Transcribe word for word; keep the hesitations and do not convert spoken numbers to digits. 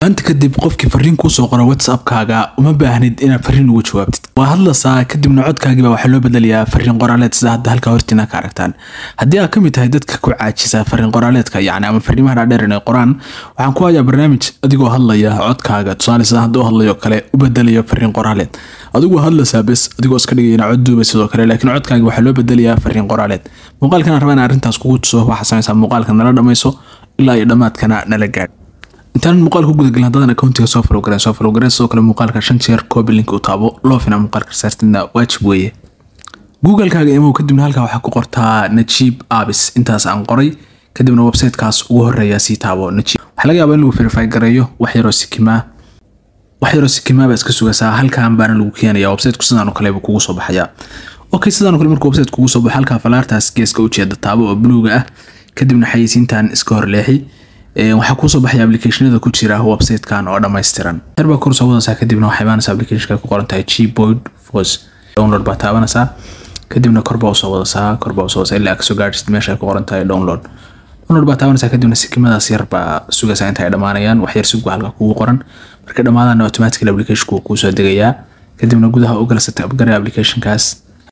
anta kadib qofkii fariin ku soo qoro WhatsApp-kaaga uma baahnid inaad fariin ugu jawaabtid waa hadlaysaa kadibna codkaaga waxa loo bedelayaa fariin qoraaleed sida hadda halka hortiina ka aragtaan haddii aad kamid tahay dadka ku caajisa fariin qoraaleedka yacni ama fariimaha dheer ee qoraan waxaan ku hayaa barnaamij adigoo hadlaya codkaaga tusaale sida hadda hadlayo kale u bedelayo fariin qoraaleed adigoo hadlaysaa bas adigoo iska dhigayna cod duuba sidoo kale laakiin codkaaga waxa loo bedelayaa fariin qoraaleed muuqaalkan aan rabaa in arrintaas kugu tuso waxa samaysaa muuqaalka nala dhamayso ilaa iyo dhamaadkana nala gaar intaan muuqaalku guda galan dadana accountiga soo follow garan soo follow garan soo kale muuqaalka shan jeer copy link u taabo loo fina muuqaalka saartina waajib weeye Google-kaaga imo kadibna halka waxa ku qortaa Najib Apps intaas aan qoray kadibna website-kaas ugu horeeya si taabo Najib waxa laga yaabaa in lagu verify gareeyo wax yar oo sikima wax yar oo sikima bas ka sugaysaa halkaan baan lagu keenayaa website-ku sidaan oo kale buu kugu soo baxaya okay sidaan oo kale markuu website kugu soo baxo halka falaartaas geeska u jeeda taabo oo blue ah kadibna xayisiintan iska hor leexi waxa ku soo baxay application-ada ku jira website-kan oo dhameystiran herba kor soo wada kadibna waxa imaanaysa application-ka ku qoran tahay Gboard Force download ba taabanaysa kadibna kor baa soo wada kor baa soo ilaa ka soo gaartid meesha ku qoran tahay download download ba taabanaysa kadibna sikimadaas yar ba sugaysa inta ay dhamaanayaan wax yar sugu halka kugu qoran marka dhamaadana automatically application-ku ku soo degayaa kadibna gudaha u galasata upgrade application-kaas